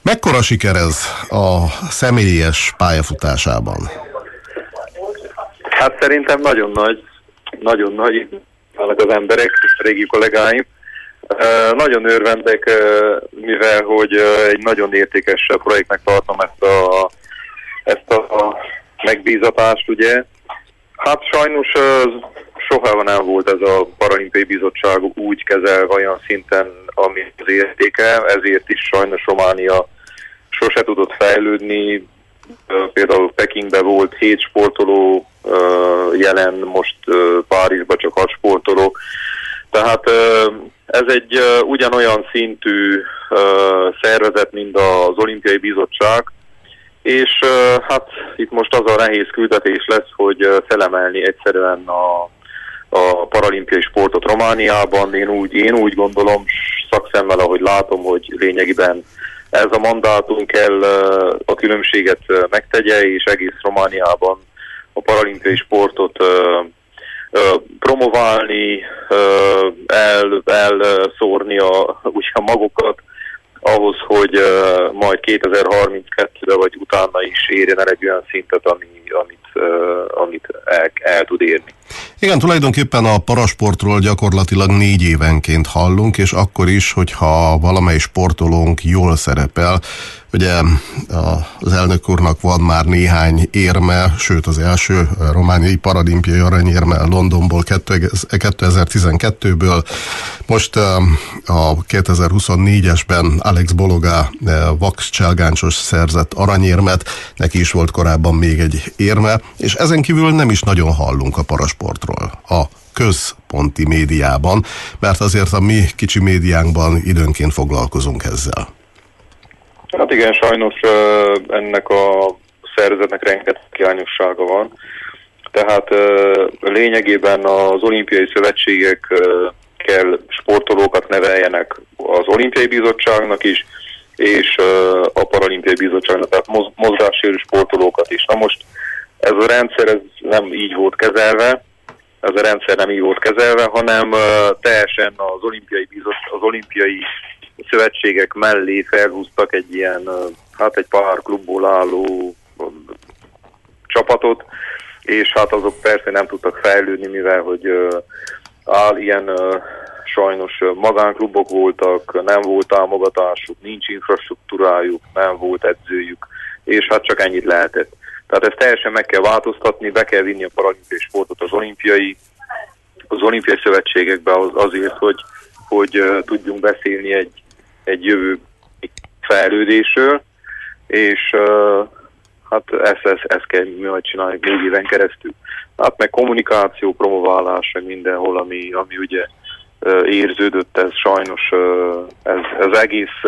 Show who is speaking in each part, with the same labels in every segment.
Speaker 1: Mekkora siker ez a személyes pályafutásában?
Speaker 2: Hát szerintem nagyon nagy vannak az emberek, régi kollégáim. Nagyon örvendek, mivel hogy egy nagyon értékes projektnek tartom ezt a megbízatást, ugye. Hát sajnos soha nem volt ez a Paralimpiai Bizottság úgy kezelve olyan szinten, ami az értéke, ezért is sajnos Románia sose tudott fejlődni. Például Pekingben volt 7 sportoló, jelen most Párizsban csak 6 sportoló. Tehát ez egy ugyanolyan szintű szervezet, mint az Olimpiai Bizottság, és hát itt most az a nehéz küldetés lesz, hogy felemelni egyszerűen a paralimpiai sportot Romániában. Én úgy gondolom, szakszemmel, ahogy látom, hogy lényegében ez a mandátum kell a különbséget megtegye, és egész Romániában a paralimpiai sportot promoválni, elszórni a magukat ahhoz, hogy majd 2032-re vagy utána is érjen el egy olyan szintet, amit el tud érni.
Speaker 1: Igen, tulajdonképpen a parasportról gyakorlatilag 4 évenként hallunk, és akkor is, hogyha valamely sportolónk jól szerepel. Ugye az elnök úrnak van már néhány érme, sőt az első romániai paralimpiai aranyérme Londonból 2012-ből. Most a 2024-esben Alex Bologa vax-cselgáncsos szerzett aranyérmet, neki is volt korábban még egy érme, és ezen kívül nem is nagyon hallunk a parasportról a központi médiában, mert azért a mi kicsi médiánkban időnként foglalkozunk ezzel.
Speaker 2: Hát igen, sajnos ennek a szervezetnek rengeteg hiányossága van. Tehát lényegében az olimpiai szövetségek kell sportolókat neveljenek az olimpiai bizottságnak is, és a paralimpiai bizottságnak, tehát mozgássérült sportolókat is. Na most ez a rendszer ez nem így volt kezelve, hanem teljesen az olimpiai szövetségek mellé felhúztak egy ilyen, hát egy pár klubból álló csapatot, és hát azok persze nem tudtak fejlődni, mivel hogy ilyen sajnos magánklubok voltak, nem volt támogatásuk, nincs infrastruktúrájuk, nem volt edzőjük, és hát csak ennyit lehetett. Tehát ezt teljesen meg kell változtatni, be kell vinni a paralimpiai sportot az olimpiai szövetségekbe azért, hogy tudjunk beszélni egy jövő fejlődésről, és hát ezt kell majd csinálni 4 éven keresztül. Hát meg kommunikáció, promoválás, meg mindenhol, ami ugye érződött, ez sajnos ez egész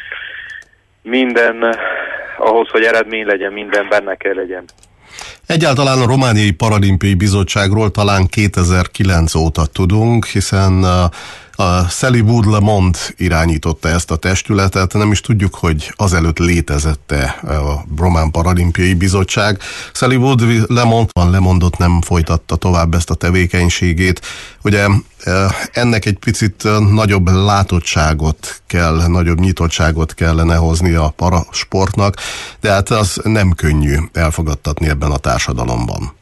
Speaker 2: minden, ahhoz, hogy eredmény legyen, minden benne kell legyen.
Speaker 1: Egyáltalán a Romániai Paralimpiai Bizottságról talán 2009 óta tudunk, hiszen a Sally Wood Lemond irányította ezt a testületet, nem is tudjuk, hogy azelőtt létezette a Román Paralimpiai Bizottság. Sally Wood Lemondot nem folytatta tovább ezt a tevékenységét. Ugye ennek egy picit nagyobb látottságot kell, nagyobb nyitottságot kellene hozni a parasportnak, de hát az nem könnyű elfogadtatni ebben a társadalomban.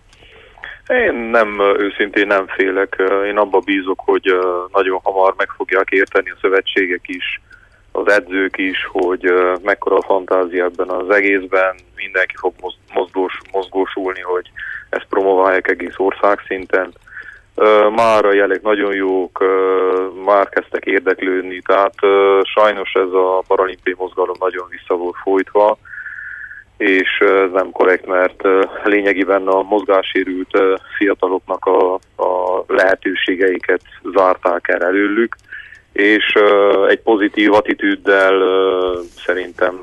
Speaker 2: Én őszintén nem félek. Én abba bízok, hogy nagyon hamar meg fogják érteni a szövetségek is, az edzők is, hogy mekkora a fantázia ebben az egészben. Mindenki fog mozgósulni, hogy ezt promoválják egész ország szinten. Már a jelek nagyon jók, már kezdtek érdeklődni, tehát sajnos ez a paralimpiai mozgalom nagyon vissza volt folytva, és ez nem korrekt, mert lényegében a mozgássérült fiataloknak a lehetőségeiket zárták el előlük, és egy pozitív attitűddel szerintem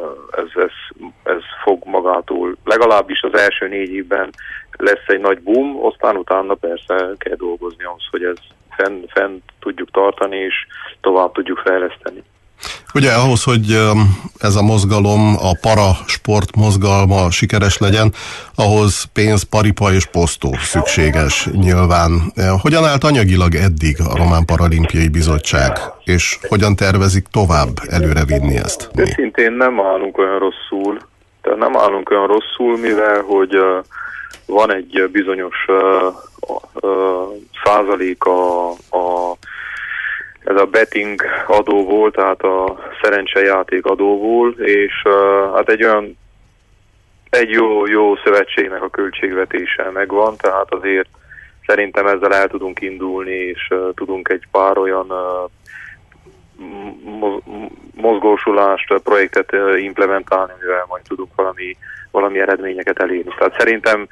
Speaker 2: ez fog magától, legalábbis az első 4 évben lesz egy nagy boom, aztán utána persze kell dolgozni ahhoz, hogy ez fenn tudjuk tartani, és tovább tudjuk fejleszteni.
Speaker 1: Ugye ahhoz, hogy ez a mozgalom, a parasport mozgalma sikeres legyen, ahhoz pénz, paripa és posztó szükséges nyilván. Hogyan állt anyagilag eddig a Román Paralimpiai Bizottság, és hogyan tervezik tovább előrevinni ezt?
Speaker 2: Szintén nem állunk olyan rosszul. Tehát nem állunk olyan rosszul, mivel hogy van egy bizonyos százalék ez a betting adóból, tehát a szerencsejáték adóból, és hát egy jó szövetségnek a költségvetése megvan, tehát azért szerintem ezzel el tudunk indulni, és tudunk egy pár olyan mozgósulást, projektet implementálni, mivel majd tudunk valami eredményeket elérni. Tehát szerintem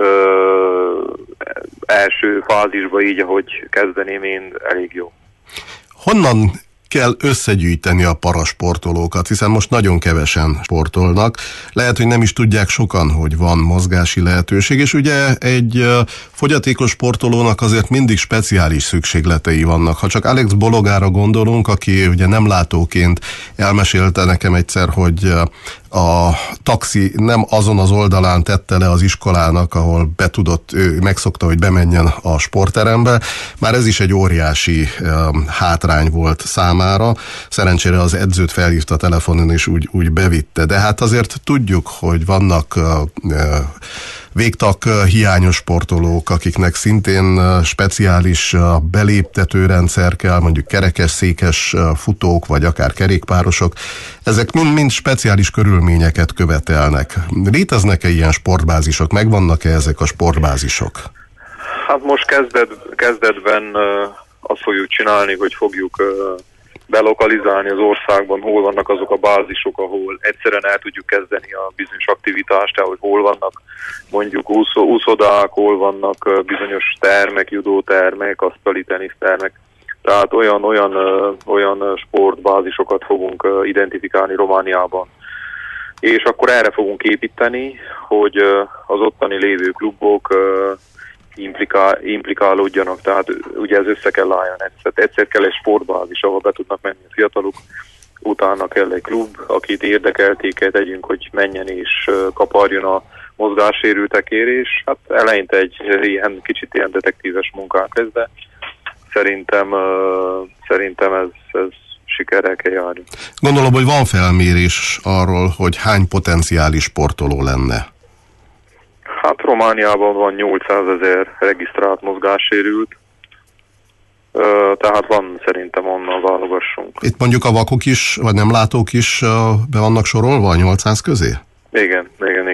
Speaker 2: első fázisban így, ahogy kezdeném én, elég jó.
Speaker 1: Honnan kell összegyűjteni a parasportolókat, hiszen most nagyon kevesen sportolnak. Lehet, hogy nem is tudják sokan, hogy van mozgási lehetőség, és ugye egy fogyatékos sportolónak azért mindig speciális szükségletei vannak. Ha csak Alex Bologára gondolunk, aki ugye nem látóként elmesélte nekem egyszer, hogy a taxi nem azon az oldalán tette le az iskolának, ahol ő megszokta, hogy bemenjen a sportterembe. Már ez is egy óriási hátrány volt számára. Szerencsére az edzőt felhívta telefonon, és úgy bevitte. De hát azért tudjuk, hogy vannak végtag hiányos sportolók, akiknek szintén speciális beléptetőrendszer kell, mondjuk kerekesszékes futók, vagy akár kerékpárosok. Ezek mind speciális körülményeket követelnek. Léteznek-e ilyen sportbázisok? Megvannak-e ezek a sportbázisok?
Speaker 2: Hát most kezdetben azt fogjuk csinálni, hogy fogjuk belokalizálni az országban, hol vannak azok a bázisok, ahol egyszerűen el tudjuk kezdeni a bizonyos aktivitást, tehát hol vannak mondjuk úszodák, hol vannak bizonyos termek, judótermek, asztali tenisztermek. Tehát olyan sportbázisokat fogunk identifikálni Romániában. És akkor erre fogunk építeni, hogy az ottani lévő klubok implikálódjanak, tehát ugye ez össze kell álljon egyszer kell egy sportbázis, ahol be tudnak menni a fiatalok, utána kell egy klub, akit érdekeltéket tegyünk, hogy menjen és kaparjon a mozgássérültekért, és hát eleinte egy kicsit ilyen detektíves munkánk lesz, de szerintem ez sikerrel kell járni.
Speaker 1: Gondolom, hogy van felmérés arról, hogy hány potenciális sportoló lenne.
Speaker 2: Hát Romániában van 800 000 regisztrált mozgássérült, tehát van szerintem onnan válogassunk.
Speaker 1: Itt mondjuk a vakok is, vagy nem látók is be vannak sorolva a 800 közé?
Speaker 2: Igen.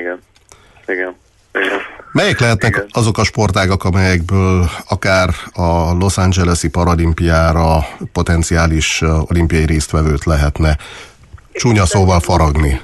Speaker 1: Melyek lehetnek azok a sportágak, amelyekből akár a Los Angeles-i paralimpiára potenciális olimpiai résztvevőt lehetne csúnya szóval faragni?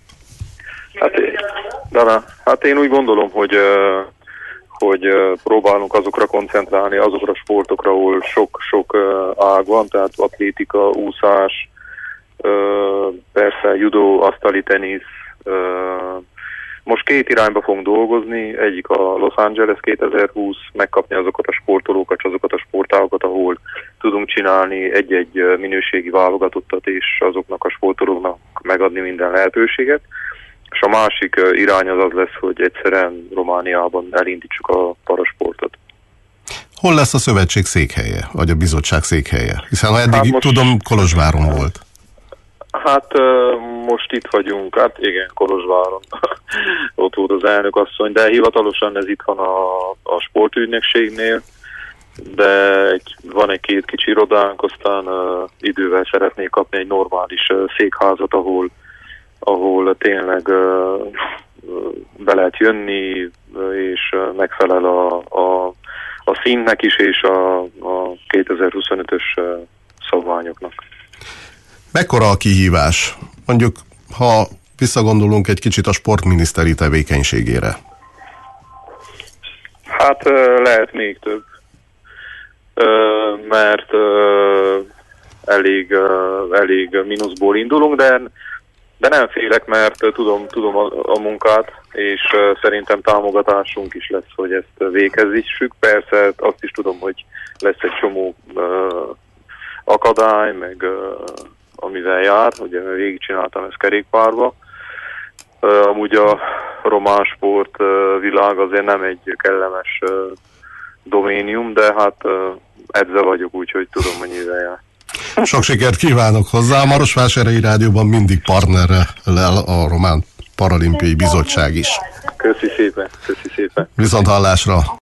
Speaker 2: Hát én úgy gondolom, hogy próbálunk azokra koncentrálni, azokra a sportokra, ahol sok ág van, tehát atlétika, úszás, persze judó, asztali tenisz. Most két irányba fogunk dolgozni, egyik a Los Angeles 2020, megkapni azokat a sportolókat, azokat a sportágokat, ahol tudunk csinálni egy-egy minőségi válogatottat, és azoknak a sportolóknak megadni minden lehetőséget. És a másik irány az lesz, hogy egyszerűen Romániában elindítsuk a parasportot.
Speaker 1: Hol lesz a szövetség székhelye, vagy a bizottság székhelye? Hiszen ha eddig tudom, Kolozsváron volt.
Speaker 2: Hát most itt vagyunk, hát igen, Kolozsváron. Ott volt az elnök asszony, de hivatalosan ez itt van a sportügynökségnél, de van egy-két kicsi irodánk, aztán idővel szeretnék kapni egy normális székházat, ahol tényleg be lehet jönni, és megfelel a színnek is, és a 2025-ös szabványoknak.
Speaker 1: Mekkora a kihívás? Mondjuk, ha visszagondolunk egy kicsit a sportminiszteri tevékenységére.
Speaker 2: Hát lehet még több, mert elég mínuszból indulunk, de nem félek, mert tudom a munkát, és szerintem támogatásunk is lesz, hogy ezt végezzük. Persze azt is tudom, hogy lesz egy csomó akadály, meg amivel jár, ugye végigcsináltam ezt kerékpárba. Amúgy a román sport világ azért nem egy kellemes doménium, de hát edzve vagyok, úgyhogy tudom, hogy mivel jár.
Speaker 1: Sok sikert kívánok hozzá. A Marosvásárhelyi Rádióban mindig partnerrel a Román Paralimpiai Bizottság is.
Speaker 2: Köszi szépen, köszi szépen.
Speaker 1: Viszont hallásra!